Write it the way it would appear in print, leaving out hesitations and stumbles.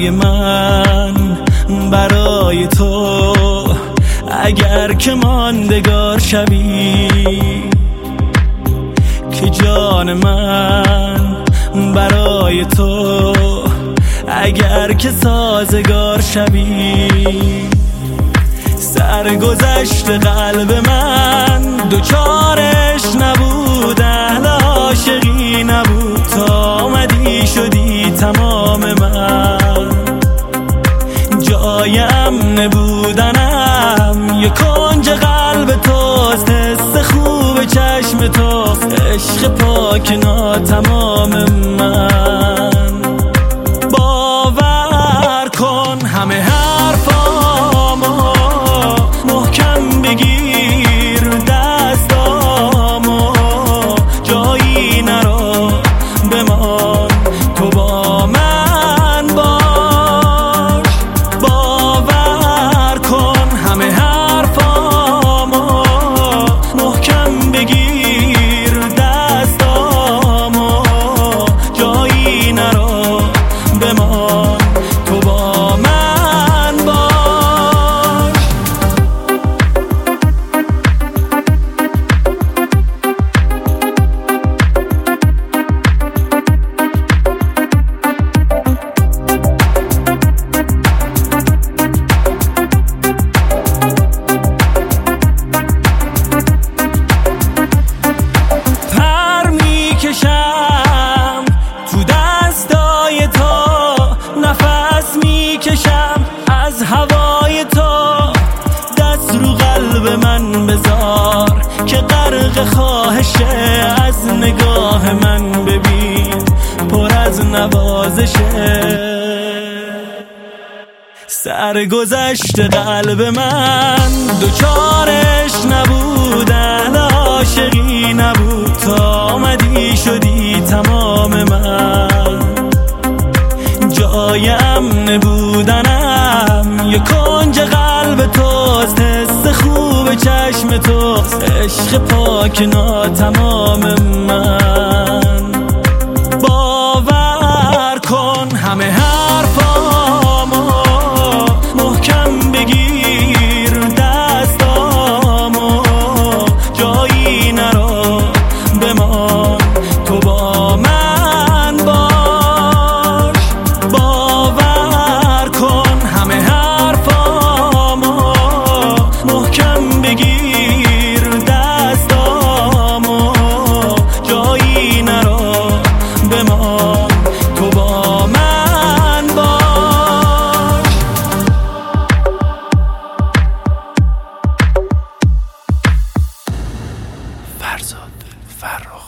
برای من، برای تو، اگر که ماندگار شوی، که جان من برای تو، اگر که سازگار شوی. سرگذشت قلب من دوچارش نبود، اهل عاشقی نبود، تا آمدی شدی تمام من. جایم نبودنم یه کنج قلب توست، حس خوب چشم توست، عشق پاک ناتمام من. باور کن همه حرفامو محکم بگیر، دستامو جایی نرو بمان، تو با من باش. باور کن همه حرفامو محکم بگیر، دستامو جایی نرو بمان، تو با من باش. پر میکشم تو دستای تو، نفس میکشم از هوای تو. دست رو قلب من بذار که غرق خواهشه، از نگاه من ببین پر از نوازشه. سرگذشت قلب من دوچارش نبود، اهل عاشقی نبود، تا آمدی شدی تمام من. جایم نبودنم یه کنج قلب توست، حس خوب چشم توست، عشق پاک ناتمام من. باور کن همه حرفامو محکم بگیر، دستامو جایی نرو بمان، تو با من باش. باور کن همه حرفامو محکم بگیر، دستامو جایی نرو بمان، تو با من باش. فرزاد فرخ